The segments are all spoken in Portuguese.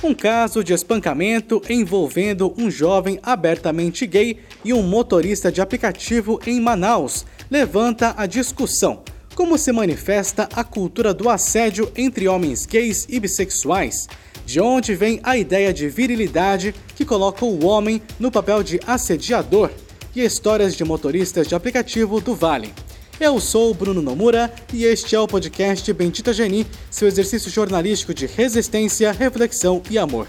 Um caso de espancamento envolvendo um jovem abertamente gay e um motorista de aplicativo em Manaus levanta a discussão. Como se manifesta a cultura do assédio entre homens gays e bissexuais? De onde vem a ideia de virilidade que coloca o homem no papel de assediador? E histórias de motoristas de aplicativo do Vale. Eu sou o Bruno Nomura e este é o podcast Bendita Geni, seu exercício jornalístico de resistência, reflexão e amor.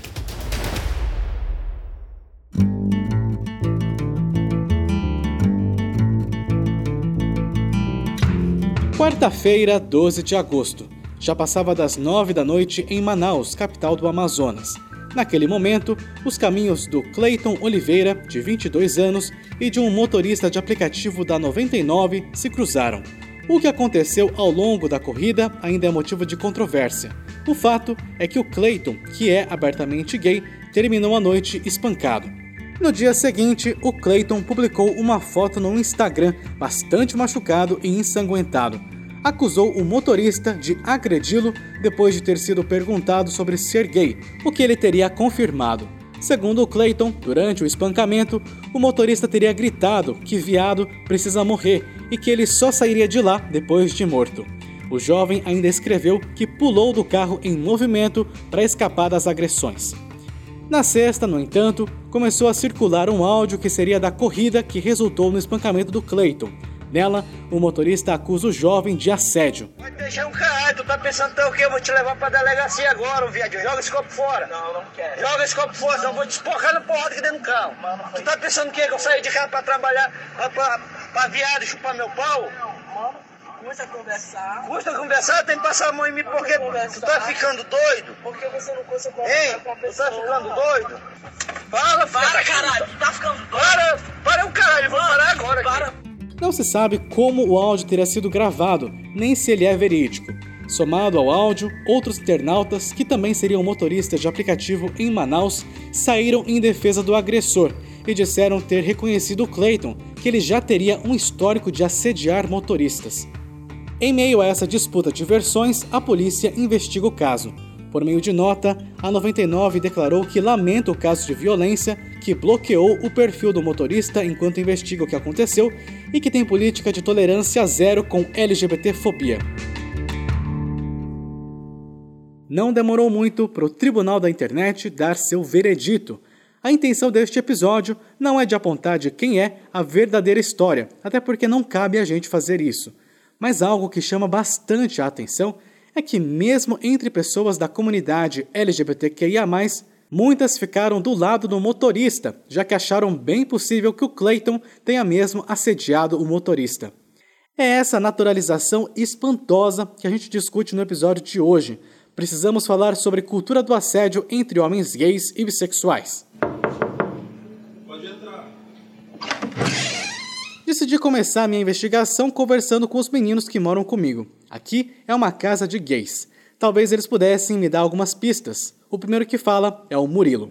Quarta-feira, 12 de agosto. Já passava das 9 da noite em Manaus, capital do Amazonas. Naquele momento, os caminhos do Cleiton Oliveira, de 22 anos, e de um motorista de aplicativo da 99 se cruzaram. O que aconteceu ao longo da corrida ainda é motivo de controvérsia. O fato é que o Cleiton, que é abertamente gay, terminou a noite espancado. No dia seguinte, o Cleiton publicou uma foto no Instagram bastante machucado e ensanguentado. Acusou o motorista de agredi-lo depois de ter sido perguntado sobre ser gay, o que ele teria confirmado. Segundo o Cleiton, durante o espancamento, o motorista teria gritado que viado precisa morrer e que ele só sairia de lá depois de morto. O jovem ainda escreveu que pulou do carro em movimento para escapar das agressões. Na sexta, no entanto, começou a circular um áudio que seria da corrida que resultou no espancamento do Cleiton. Nela, o motorista acusa o jovem de assédio. Vai deixar um caralho, tu tá pensando o quê? Eu vou te levar pra delegacia agora, viado. Joga esse copo fora. Não quero. Joga esse copo fora, senão eu vou te espocar na porrada aqui dentro do carro. Tu tá pensando o quê? Que eu saí de casa pra trabalhar, pra viado chupar meu pau? Mano, custa conversar. Custa conversar? Tem que passar a mão em mim porque tu tá ficando doido? Porque você não custa Hein? conversar com a Tu pessoa. tá ficando doido? Para, Para, caralho, tu tá ficando doido. Para o caralho, eu vou parar agora aqui. Para. Não se sabe como o áudio teria sido gravado, nem se ele é verídico. Somado ao áudio, outros internautas, que também seriam motoristas de aplicativo em Manaus, saíram em defesa do agressor e disseram ter reconhecido o Cleiton, que ele já teria um histórico de assediar motoristas. Em meio a essa disputa de versões, a polícia investiga o caso. Por meio de nota, a 99 declarou que lamenta o caso de violência, que bloqueou o perfil do motorista enquanto investiga o que aconteceu e que tem política de tolerância zero com LGBTfobia. Não demorou muito para o Tribunal da Internet dar seu veredito. A intenção deste episódio não é de apontar de quem é a verdadeira história, até porque não cabe a gente fazer isso. Mas algo que chama bastante a atenção é que mesmo entre pessoas da comunidade LGBTQIA+, muitas ficaram do lado do motorista, já que acharam bem possível que o Cleiton tenha mesmo assediado o motorista. É essa naturalização espantosa que a gente discute no episódio de hoje. Precisamos falar sobre cultura do assédio entre homens gays e bissexuais. Pode entrar. Decidi começar minha investigação conversando com os meninos que moram comigo. Aqui é uma casa de gays. Talvez eles pudessem me dar algumas pistas. O primeiro que fala é o Murilo.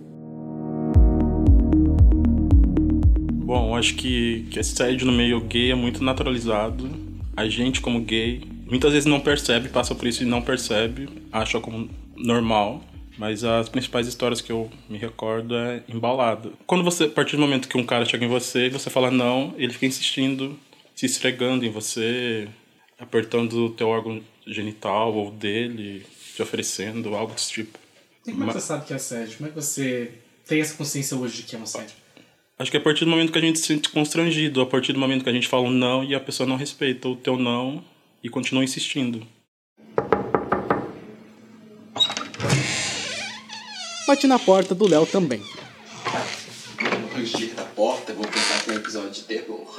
Bom, acho que assédio no meio gay é muito naturalizado. A gente, como gay, muitas vezes não percebe, passa por isso e não percebe, acha como normal. Mas as principais histórias que eu me recordo é embalado. Quando você, a partir do momento que um cara chega em você e você fala não, ele fica insistindo, se esfregando em você, apertando o teu órgão genital ou dele, te oferecendo algo desse tipo. E como é que você sabe que é assédio? Como é que você tem essa consciência hoje de que é um assédio? Acho que é a partir do momento que a gente se sente constrangido, a partir do momento que a gente fala um não e a pessoa não respeita o teu não e continua insistindo. Bati na porta do Léo também. Ranger da porta, vou pensar que é um episódio de terror.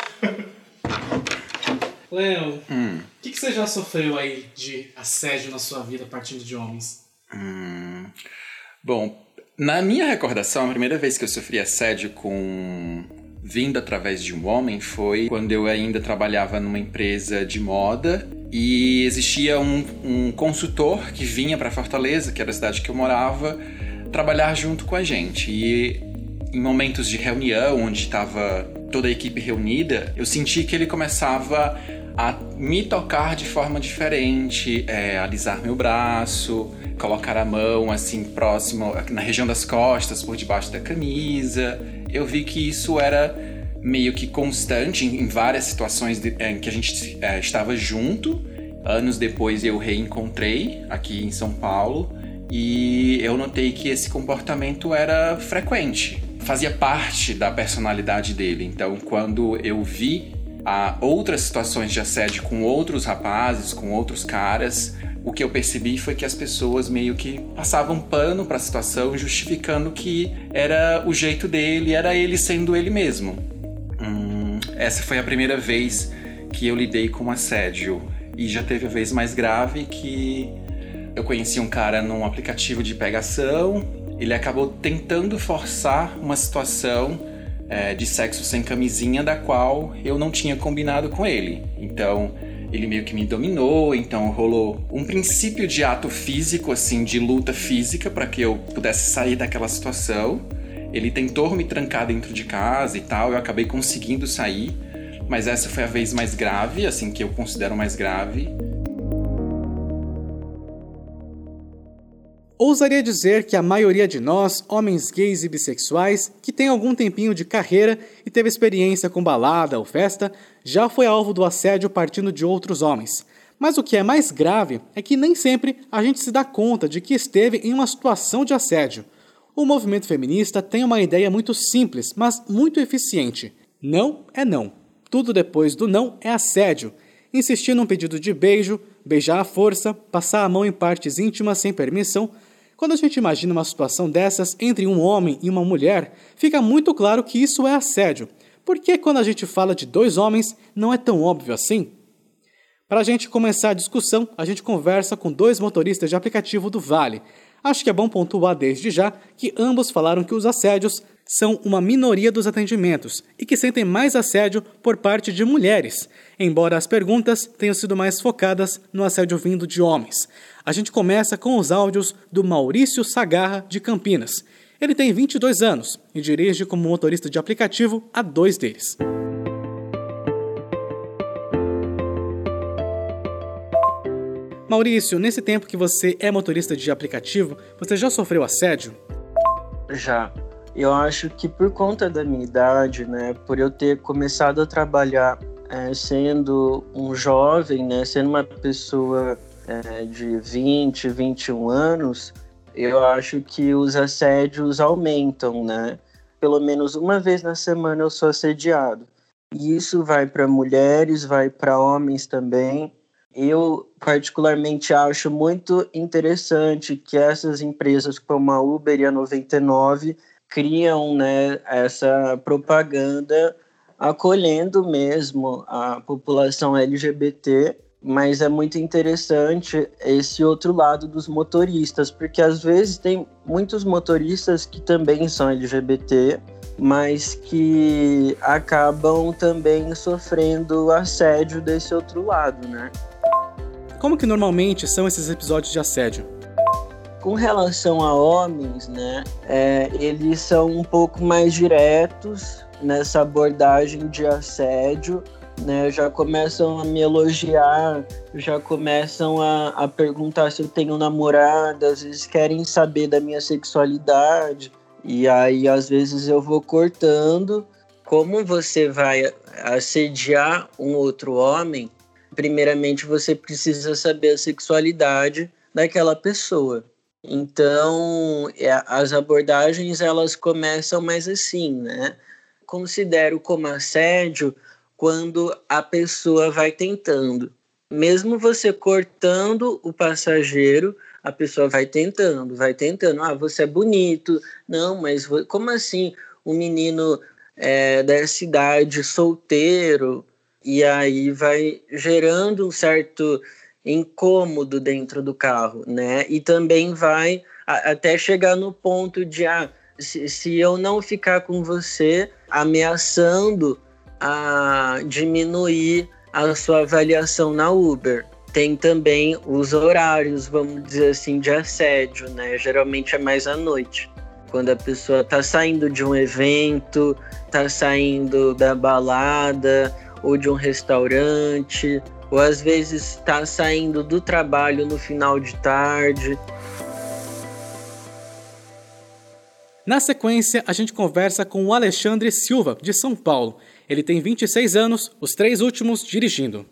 Léo, o que você já sofreu aí de assédio na sua vida partindo de homens? Bom, na minha recordação, a primeira vez que eu sofri assédio vindo através de um homem foi quando eu ainda trabalhava numa empresa de moda e existia um consultor que vinha para Fortaleza, que era a cidade que eu morava, trabalhar junto com a gente. E em momentos de reunião, onde estava toda a equipe reunida, eu senti que ele começava a me tocar de forma diferente, alisar meu braço, colocar a mão assim próximo, na região das costas, por debaixo da camisa. Eu vi que isso era meio que constante em várias situações em que a gente estava junto. Anos depois eu reencontrei aqui em São Paulo e eu notei que esse comportamento era frequente, fazia parte da personalidade dele. Então, quando eu vi outras situações de assédio com outros rapazes, com outros caras, o que eu percebi foi que as pessoas meio que passavam pano para a situação, justificando que era o jeito dele, era ele sendo ele mesmo. Essa foi a primeira vez que eu lidei com assédio. E já teve a vez mais grave que eu conheci um cara num aplicativo de pegação. Ele acabou tentando forçar uma situação de sexo sem camisinha, da qual eu não tinha combinado com ele. Então, ele meio que me dominou, então rolou um princípio de ato físico, assim, de luta física, para que eu pudesse sair daquela situação. Ele tentou me trancar dentro de casa e tal, eu acabei conseguindo sair, mas essa foi a vez mais grave, assim, que eu considero mais grave. Ousaria dizer que a maioria de nós, homens gays e bissexuais, que tem algum tempinho de carreira e teve experiência com balada ou festa, já foi alvo do assédio partindo de outros homens. Mas o que é mais grave é que nem sempre a gente se dá conta de que esteve em uma situação de assédio. O movimento feminista tem uma ideia muito simples, mas muito eficiente. Não é não. Tudo depois do não é assédio. Insistir num pedido de beijo, beijar à força, passar a mão em partes íntimas sem permissão. Quando a gente imagina uma situação dessas entre um homem e uma mulher, fica muito claro que isso é assédio. Porque quando a gente fala de dois homens, não é tão óbvio assim? Para a gente começar a discussão, a gente conversa com dois motoristas de aplicativo do Vale. Acho que é bom pontuar desde já que ambos falaram que os assédios são uma minoria dos atendimentos e que sentem mais assédio por parte de mulheres, embora as perguntas tenham sido mais focadas no assédio vindo de homens. A gente começa com os áudios do Maurício Sagarra, de Campinas. Ele tem 22 anos e dirige como motorista de aplicativo há 2 deles. Maurício, nesse tempo que você é motorista de aplicativo, você já sofreu assédio? Já. Eu acho que por conta da minha idade, né, por eu ter começado a trabalhar sendo um jovem, né, sendo uma pessoa de 20, 21 anos, eu acho que os assédios aumentam, né? Pelo menos uma vez na semana eu sou assediado. E isso vai para mulheres, vai para homens também. Eu particularmente acho muito interessante que essas empresas como a Uber e a 99 criam, né, essa propaganda acolhendo mesmo a população LGBT, mas é muito interessante esse outro lado dos motoristas, porque às vezes tem muitos motoristas que também são LGBT, mas que acabam também sofrendo assédio desse outro lado, né? Como que normalmente são esses episódios de assédio? Com relação a homens, né, eles são um pouco mais diretos nessa abordagem de assédio, né, já começam a me elogiar, já começam a perguntar se eu tenho namorada, às vezes querem saber da minha sexualidade, e aí às vezes eu vou cortando. Como você vai assediar um outro homem, primeiramente você precisa saber a sexualidade daquela pessoa. Então, as abordagens elas começam mais assim, né? Considero como assédio quando a pessoa vai tentando. Mesmo você cortando o passageiro, a pessoa vai tentando. Ah, você é bonito. Não, mas como assim? Um menino dessa idade, solteiro, e aí vai gerando um certo incômodo dentro do carro, né? E também vai até chegar no ponto de se eu não ficar com você, ameaçando a diminuir a sua avaliação na Uber. Tem também os horários, vamos dizer assim, de assédio, né? Geralmente é mais à noite, quando a pessoa tá saindo de um evento, tá saindo da balada, ou de um restaurante, ou às vezes está saindo do trabalho no final de tarde. Na sequência, a gente conversa com o Alexandre Silva, de São Paulo. Ele tem 26 anos, os 3 últimos dirigindo.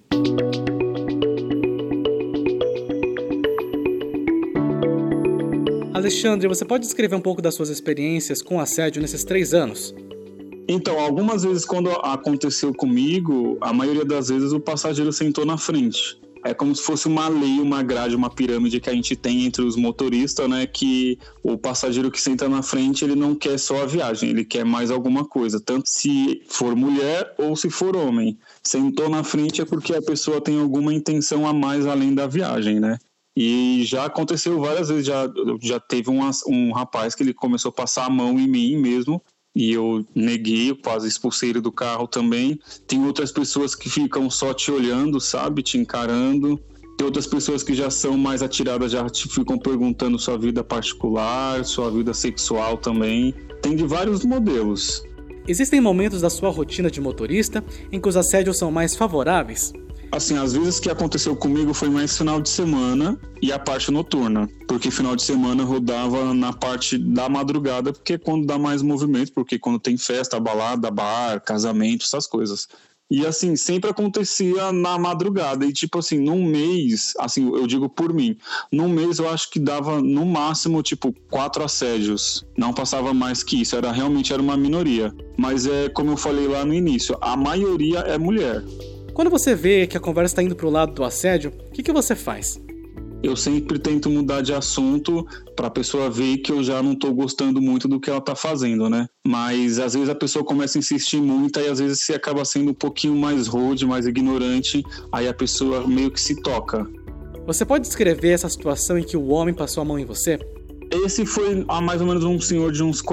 Alexandre, você pode descrever um pouco das suas experiências com assédio nesses 3 anos? Então, algumas vezes quando aconteceu comigo, a maioria das vezes o passageiro sentou na frente. É como se fosse uma lei, uma grade, uma pirâmide que a gente tem entre os motoristas, né? Que o passageiro que senta na frente, ele não quer só a viagem, ele quer mais alguma coisa. Tanto se for mulher ou se for homem. Sentou na frente é porque a pessoa tem alguma intenção a mais além da viagem, né? E já aconteceu várias vezes, já teve um rapaz que ele começou a passar a mão em mim mesmo. E eu neguei, eu quase expulsei ele do carro também. Tem outras pessoas que ficam só te olhando, sabe? Te encarando. Tem outras pessoas que já são mais atiradas, já te ficam perguntando sua vida particular, sua vida sexual também. Tem de vários modelos. Existem momentos da sua rotina de motorista em que os assédios são mais favoráveis? Assim, às vezes que aconteceu comigo foi mais final de semana e a parte noturna. Porque final de semana rodava na parte da madrugada, porque é quando dá mais movimento, porque quando tem festa, balada, bar, casamento, essas coisas. E assim, sempre acontecia na madrugada. E tipo assim, num mês, assim, eu digo por mim, num mês eu acho que dava no máximo, tipo, 4 assédios. Não passava mais que isso, realmente era uma minoria. Mas é como eu falei lá no início, a maioria é mulher. Quando você vê que a conversa está indo para o lado do assédio, o que você faz? Eu sempre tento mudar de assunto para a pessoa ver que eu já não estou gostando muito do que ela está fazendo, né? Mas às vezes a pessoa começa a insistir muito e às vezes você acaba sendo um pouquinho mais rude, mais ignorante, aí a pessoa meio que se toca. Você pode descrever essa situação em que o homem passou a mão em você? Esse foi mais ou menos um senhor de uns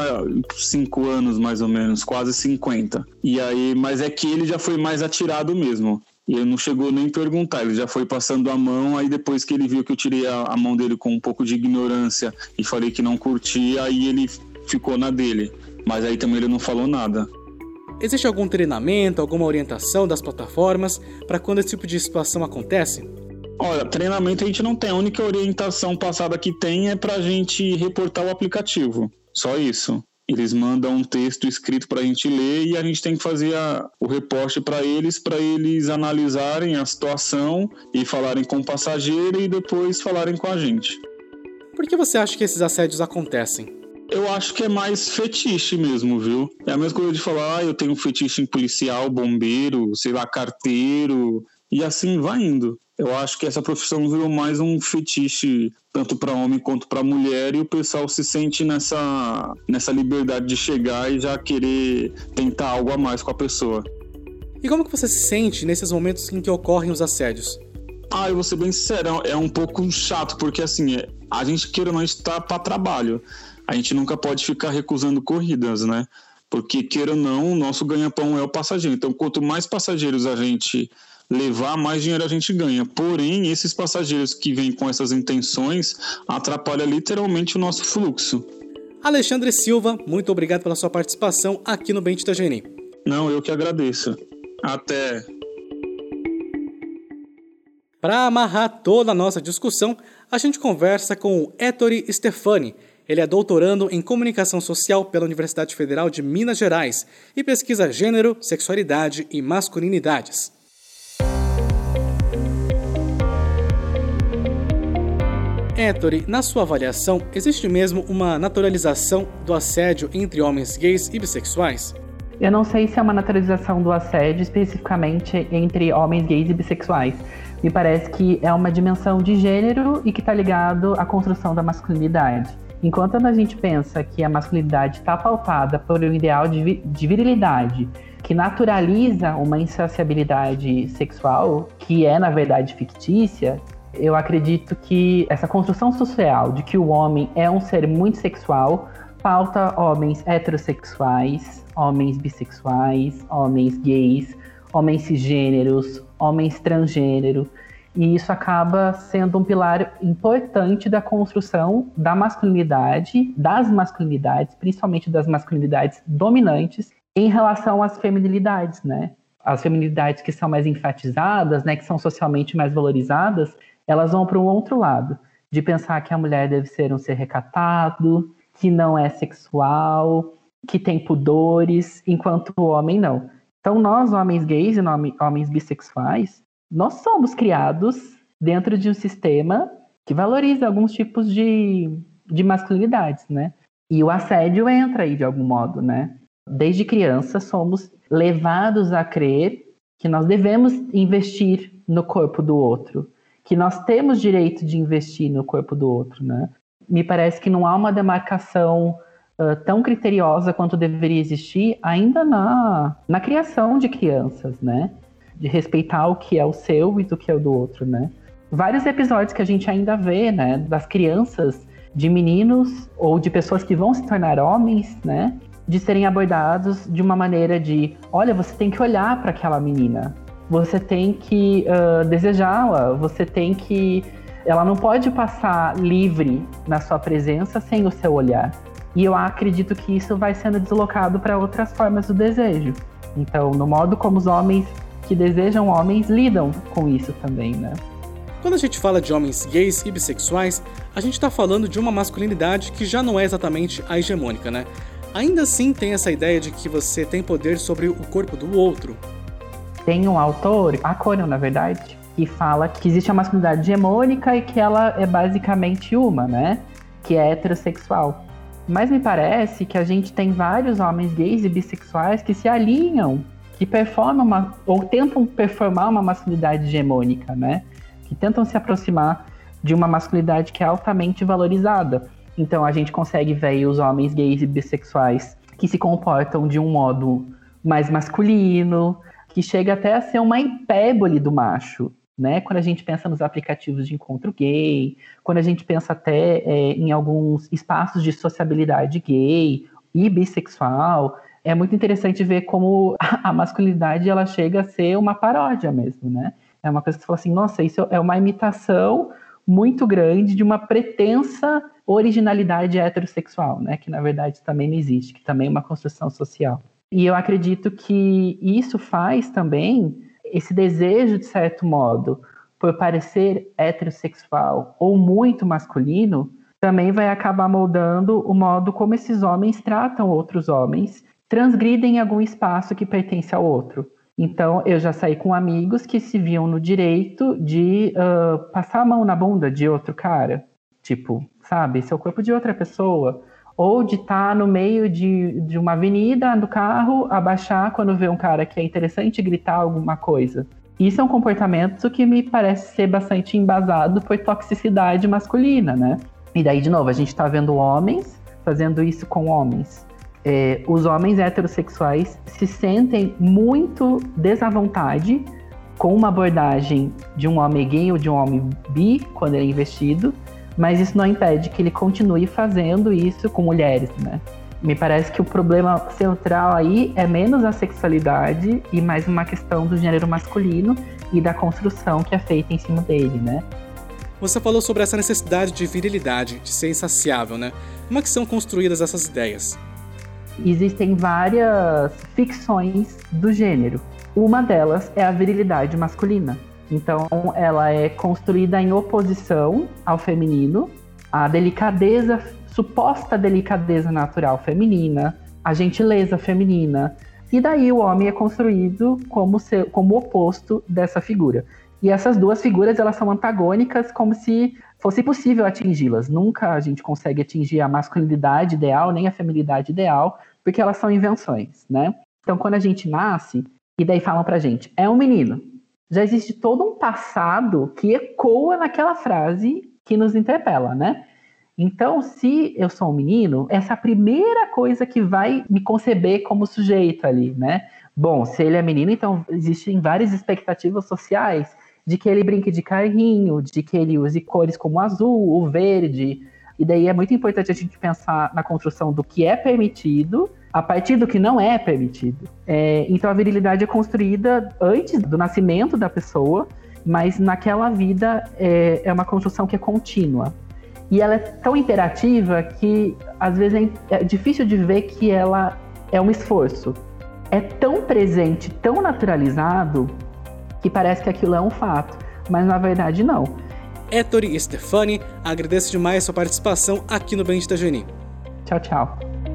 45 anos, mais ou menos, quase 50. E aí, mas é que ele já foi mais atirado mesmo. E ele não chegou nem a perguntar, ele já foi passando a mão, aí depois que ele viu que eu tirei a mão dele com um pouco de ignorância e falei que não curtia, aí ele ficou na dele. Mas aí também ele não falou nada. Existe algum treinamento, alguma orientação das plataformas para quando esse tipo de situação acontece? Olha, treinamento a gente não tem. A única orientação passada que tem é pra gente reportar o aplicativo. Só isso. Eles mandam um texto escrito pra gente ler e a gente tem que fazer o reporte pra eles analisarem a situação e falarem com o passageiro e depois falarem com a gente. Por que você acha que esses assédios acontecem? Eu acho que é mais fetiche mesmo, viu? É a mesma coisa de falar, eu tenho um fetiche em policial, bombeiro, sei lá, carteiro, e assim vai indo. Eu acho que essa profissão virou mais um fetiche, tanto para homem quanto para mulher, e o pessoal se sente nessa liberdade de chegar e já querer tentar algo a mais com a pessoa. E como que você se sente nesses momentos em que ocorrem os assédios? Eu vou ser bem sincero, é um pouco chato, porque assim, a gente queira ou não está para trabalho. A gente nunca pode ficar recusando corridas, né? Porque queira ou não, o nosso ganha-pão é o passageiro. Então, quanto mais passageiros a gente levar, mais dinheiro a gente ganha. Porém, esses passageiros que vêm com essas intenções atrapalham literalmente o nosso fluxo. Alexandre Silva, muito obrigado pela sua participação aqui no Bem de Itajaí. Não, eu que agradeço. Até. Para amarrar toda a nossa discussão, a gente conversa com o Ettore Stefani. Ele é doutorando em Comunicação Social pela Universidade Federal de Minas Gerais e pesquisa gênero, sexualidade e masculinidades. Ettore, na sua avaliação, existe mesmo uma naturalização do assédio entre homens gays e bissexuais? Eu não sei se é uma naturalização do assédio especificamente entre homens gays e bissexuais. Me parece que é uma dimensão de gênero e que está ligado à construção da masculinidade. Enquanto a gente pensa que a masculinidade está pautada por um ideal de virilidade, que naturaliza uma insaciabilidade sexual, que é, na verdade, fictícia, eu acredito que essa construção social de que o homem é um ser muito sexual pauta homens heterossexuais, homens bissexuais, homens gays, homens cisgêneros, homens transgênero. E isso acaba sendo um pilar importante da construção da masculinidade, das masculinidades, principalmente das masculinidades dominantes, em relação às feminilidades, né? As feminilidades que são mais enfatizadas, né, que são socialmente mais valorizadas, elas vão para um outro lado, de pensar que a mulher deve ser um ser recatado, que não é sexual, que tem pudores, enquanto o homem não. Então nós, homens gays e homens bissexuais, nós somos criados dentro de um sistema que valoriza alguns tipos de masculinidades, né? E o assédio entra aí de algum modo, né? Desde criança somos levados a crer que nós devemos investir no corpo do outro, que nós temos direito de investir no corpo do outro, né? Me parece que não há uma demarcação tão criteriosa quanto deveria existir ainda na criação de crianças, né? De respeitar o que é o seu e do que é o do outro, né? Vários episódios que a gente ainda vê, né? Das crianças, de meninos ou de pessoas que vão se tornar homens, né? De serem abordados de uma maneira de, olha, você tem que olhar para aquela menina, você tem que desejá-la, você tem que... Ela não pode passar livre na sua presença sem o seu olhar. E eu acredito que isso vai sendo deslocado para outras formas do desejo. Então, no modo como os homens que desejam homens lidam com isso também, né? Quando a gente fala de homens gays e bissexuais, a gente está falando de uma masculinidade que já não é exatamente a hegemônica, né? Ainda assim tem essa ideia de que você tem poder sobre o corpo do outro. Tem um autor, Acorio, na verdade, que fala que existe a masculinidade hegemônica e que ela é basicamente uma, né? Que é heterossexual. Mas me parece que a gente tem vários homens gays e bissexuais que se alinham, que performam ou tentam performar uma masculinidade hegemônica, né? Que tentam se aproximar de uma masculinidade que é altamente valorizada. Então a gente consegue ver os homens gays e bissexuais que se comportam de um modo mais masculino, que chega até a ser uma hipérbole do macho, né? Quando a gente pensa nos aplicativos de encontro gay, quando a gente pensa até em alguns espaços de sociabilidade gay e bissexual, é muito interessante ver como a masculinidade ela chega a ser uma paródia mesmo, né? É uma coisa que você fala assim, nossa, isso é uma imitação muito grande de uma pretensa originalidade heterossexual, né? Que na verdade também não existe, que também é uma construção social. E eu acredito que isso faz também esse desejo, de certo modo, por parecer heterossexual ou muito masculino, também vai acabar moldando o modo como esses homens tratam outros homens, transgridem algum espaço que pertence ao outro. Então, eu já saí com amigos que se viam no direito de passar a mão na bunda de outro cara. Tipo, sabe, esse é o corpo de outra pessoa. Ou de estar no meio de uma avenida, no carro, abaixar quando vê um cara que é interessante e gritar alguma coisa. Isso é um comportamento que me parece ser bastante embasado por toxicidade masculina, né? E daí, de novo, a gente está vendo homens fazendo isso com homens. Os homens heterossexuais se sentem muito desavontade com uma abordagem de um homem gay ou de um homem bi, quando ele é investido, mas isso não impede que ele continue fazendo isso com mulheres, né? Me parece que o problema central aí é menos a sexualidade e mais uma questão do gênero masculino e da construção que é feita em cima dele, né? Você falou sobre essa necessidade de virilidade, de ser insaciável, né? Como é que são construídas essas ideias? Existem várias ficções do gênero. Uma delas é a virilidade masculina. Então, ela é construída em oposição ao feminino, à delicadeza, suposta delicadeza natural feminina, a gentileza feminina. E daí o homem é construído como oposto dessa figura. E essas duas figuras, elas são antagônicas, como se fosse possível atingi-las. Nunca a gente consegue atingir a masculinidade ideal, nem a feminilidade ideal, porque elas são invenções, né? Então, quando a gente nasce, e daí falam pra gente, é um menino. Já existe todo um passado que ecoa naquela frase que nos interpela, né? Então, se eu sou um menino, essa é a primeira coisa que vai me conceber como sujeito ali, né? Bom, se ele é menino, então existem várias expectativas sociais de que ele brinque de carrinho, de que ele use cores como o azul, o verde. E daí é muito importante a gente pensar na construção do que é permitido a partir do que não é permitido. Então a virilidade é construída antes do nascimento da pessoa, mas naquela vida é uma construção que é contínua. E ela é tão imperativa que às vezes é difícil de ver que ela é um esforço. é tão presente, tão naturalizado, que parece que aquilo é um fato, mas na verdade não. Ettore e Stefani, agradeço demais sua participação aqui no Bendita Geni. Tchau, tchau.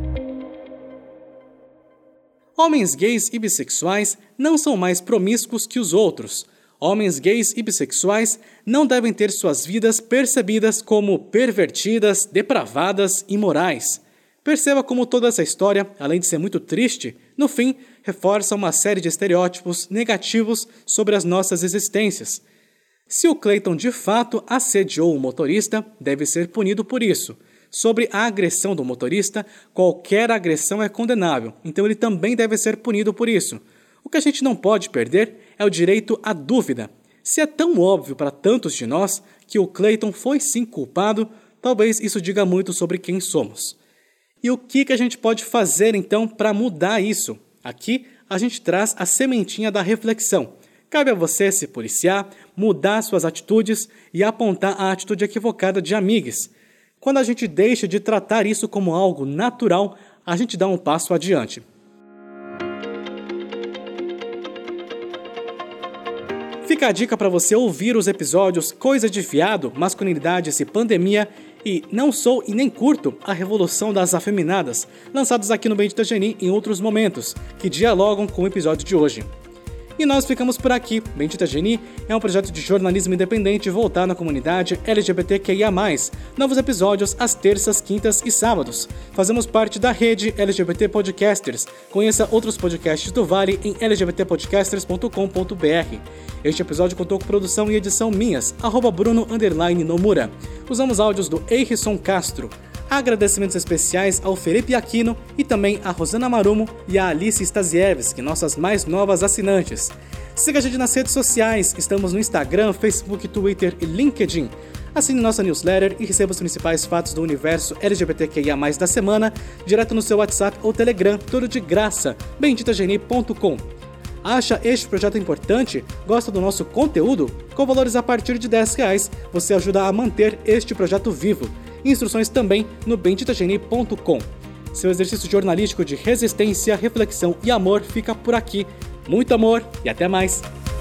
Homens gays e bissexuais não são mais promíscuos que os outros. Homens gays e bissexuais não devem ter suas vidas percebidas como pervertidas, depravadas, imorais. Perceba como toda essa história, além de ser muito triste, no fim, reforça uma série de estereótipos negativos sobre as nossas existências. Se o Clayton de fato assediou o motorista, deve ser punido por isso. Sobre a agressão do motorista, qualquer agressão é condenável, então ele também deve ser punido por isso. O que a gente não pode perder é o direito à dúvida. Se é tão óbvio para tantos de nós que o Clayton foi sim culpado, talvez isso diga muito sobre quem somos. E o que a gente pode fazer então para mudar isso? Aqui a gente traz a sementinha da reflexão. Cabe a você se policiar, mudar suas atitudes e apontar a atitude equivocada de amigues. Quando a gente deixa de tratar isso como algo natural, a gente dá um passo adiante. Fica a dica para você ouvir os episódios Coisa de Viado, Masculinidades e Pandemia e Não Sou e Nem Curto a Revolução das Afeminadas, lançados aqui no Bendita Geni em outros momentos, que dialogam com o episódio de hoje. E nós ficamos por aqui. Bendita Geni é um projeto de jornalismo independente voltado à comunidade LGBTQIA+. Novos episódios às terças, quintas e sábados. Fazemos parte da rede LGBT Podcasters. Conheça outros podcasts do Vale em lgbtpodcasters.com.br. Este episódio contou com produção e edição minhas, @Bruno_Nomura. Usamos áudios do Eirson Castro. Agradecimentos especiais ao Felipe Aquino e também a Rosana Marumo e a Alice Stasiewski, nossas mais novas assinantes. Siga a gente nas redes sociais, estamos no Instagram, Facebook, Twitter e LinkedIn. Assine nossa newsletter e receba os principais fatos do universo LGBTQIA+, da semana, direto no seu WhatsApp ou Telegram, tudo de graça, benditageni.com. Acha este projeto importante? Gosta do nosso conteúdo? Com valores a partir de R$10, você ajuda a manter este projeto vivo. Instruções também no benditageni.com. Seu exercício jornalístico de resistência, reflexão e amor fica por aqui. Muito amor e até mais!